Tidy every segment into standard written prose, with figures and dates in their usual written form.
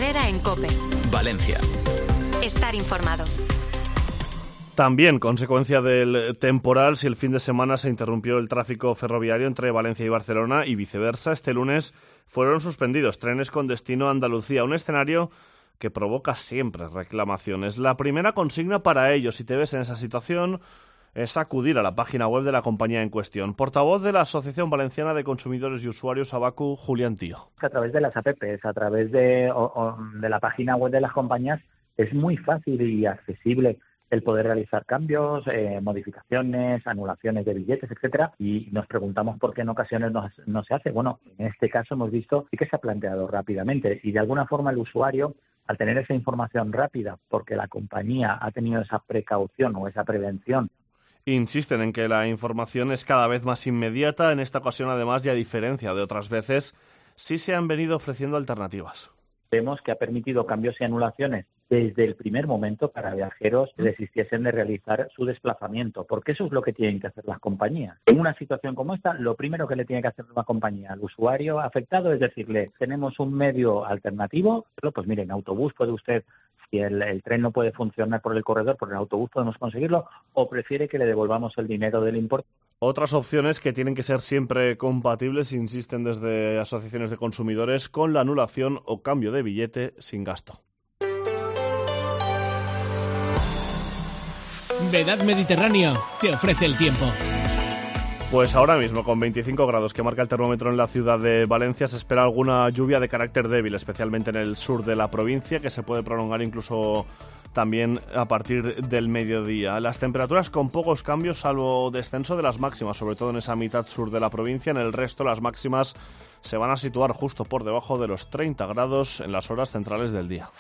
Herrera en COPE. Valencia. Estar informado. También consecuencia del temporal, si el fin de semana se interrumpió el tráfico ferroviario entre Valencia y Barcelona y viceversa, este lunes fueron suspendidos trenes con destino a Andalucía, un escenario que provoca siempre reclamaciones. La primera consigna para ellos, si te ves en esa situación, es acudir a la página web de la compañía en cuestión. Portavoz de la Asociación Valenciana de Consumidores y Usuarios, Abacu, Julián Tío. A través de las apps, a través de la página web de las compañías, es muy fácil y accesible el poder realizar cambios, modificaciones, anulaciones de billetes, etcétera, y nos preguntamos por qué en ocasiones no se hace. Bueno, en este caso hemos visto que se ha planteado rápidamente y de alguna forma el usuario, al tener esa información rápida, porque la compañía ha tenido esa precaución o esa prevención. Insisten en que la información es cada vez más inmediata. En esta ocasión, además, y a diferencia de otras veces, sí se han venido ofreciendo alternativas. Vemos que ha permitido cambios y anulaciones desde el primer momento para viajeros que desistiesen de realizar su desplazamiento, porque eso es lo que tienen que hacer las compañías. En una situación como esta, lo primero que le tiene que hacer una compañía al usuario afectado es decirle, tenemos un medio alternativo, pues mire, en autobús puede usted, si el tren no puede funcionar por el corredor, por el autobús podemos conseguirlo, o prefiere que le devolvamos el dinero del importe. Otras opciones que tienen que ser siempre compatibles, insisten desde asociaciones de consumidores, con la anulación o cambio de billete sin gasto. Vedad Mediterráneo te ofrece el tiempo. Pues ahora mismo, con 25 grados que marca el termómetro en la ciudad de Valencia, se espera alguna lluvia de carácter débil, especialmente en el sur de la provincia, que se puede prolongar incluso también a partir del mediodía. Las temperaturas con pocos cambios, salvo descenso de las máximas, sobre todo en esa mitad sur de la provincia. En el resto, las máximas se van a situar justo por debajo de los 30 grados en las horas centrales del día.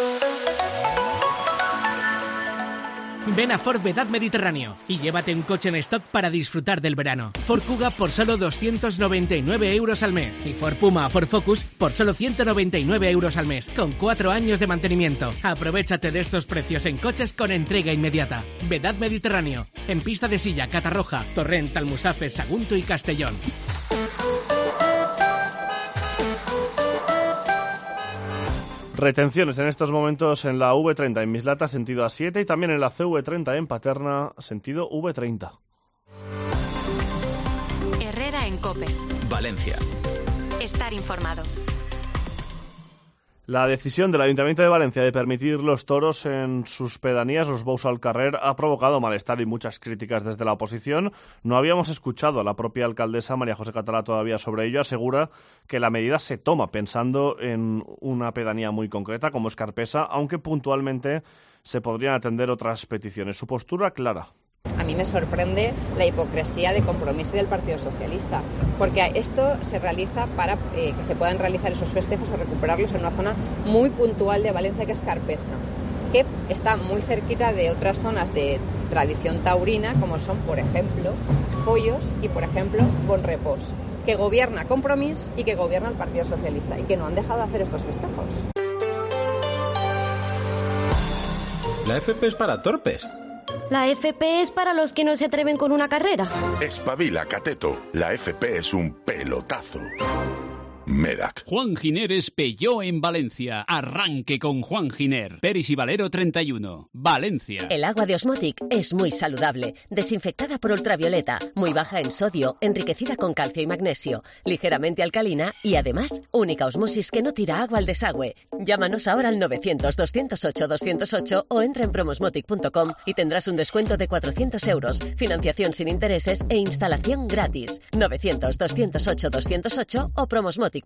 Ven a Ford Vedad Mediterráneo y llévate un coche en stock para disfrutar del verano. Ford Kuga por solo 299 euros al mes y Ford Puma o Ford Focus por solo 199 euros al mes, con 4 años de mantenimiento. Aprovechate de estos precios en coches con entrega inmediata. Vedad Mediterráneo, en Pista de Silla, Catarroja, Torrent, Almusafe, Sagunto y Castellón. Retenciones en estos momentos en la V30 en Mislata, sentido A7, y también en la CV30 en Paterna, sentido V30. Herrera en COPE. Valencia. Estar informado. La decisión del Ayuntamiento de Valencia de permitir los toros en sus pedanías, los bous al carrer, ha provocado malestar y muchas críticas desde la oposición. No habíamos escuchado a la propia alcaldesa María José Catalá todavía sobre ello. Asegura que la medida se toma pensando en una pedanía muy concreta como Escarpesa, aunque puntualmente se podrían atender otras peticiones. Su postura clara. A mí me sorprende la hipocresía de Compromís y del Partido Socialista, porque esto se realiza para que se puedan realizar esos festejos o recuperarlos en una zona muy puntual de Valencia, que es Carpesa, que está muy cerquita de otras zonas de tradición taurina, como son, por ejemplo, Follos y, por ejemplo, Bonrepós, que gobierna Compromís y que gobierna el Partido Socialista, y que no han dejado de hacer estos festejos. La FP es para torpes. La FP es para los que no se atreven con una carrera. Espabila, cateto. La FP es un pelotazo. Medac. Juan Giner Peugeot en Valencia. Arranque con Juan Giner. Peris y Valero 31. Valencia. El agua de Osmotic es muy saludable, desinfectada por ultravioleta, muy baja en sodio, enriquecida con calcio y magnesio, ligeramente alcalina y además única osmosis que no tira agua al desagüe. Llámanos ahora al 900-208-208 o entra en promosmotic.com y tendrás un descuento de 400 euros, financiación sin intereses e instalación gratis. 900-208-208 o promosmotic.com.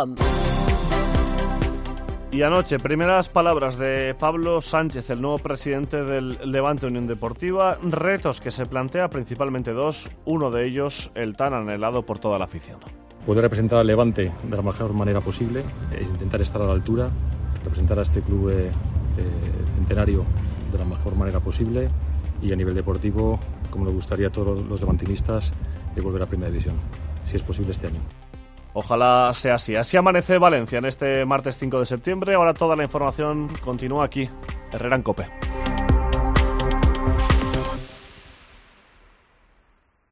Y anoche, primeras palabras de Pablo Sánchez, el nuevo presidente del Levante Unión Deportiva, retos que se plantea principalmente dos, uno de ellos el tan anhelado por toda la afición. Poder representar al Levante de la mejor manera posible, intentar estar a la altura, representar a este club centenario de la mejor manera posible y a nivel deportivo, como le gustaría a todos los levantinistas, volver a Primera División, si es posible este año. Ojalá sea así. Así amanece Valencia en este martes 5 de septiembre. Ahora toda la información continúa aquí, Herrera en COPE.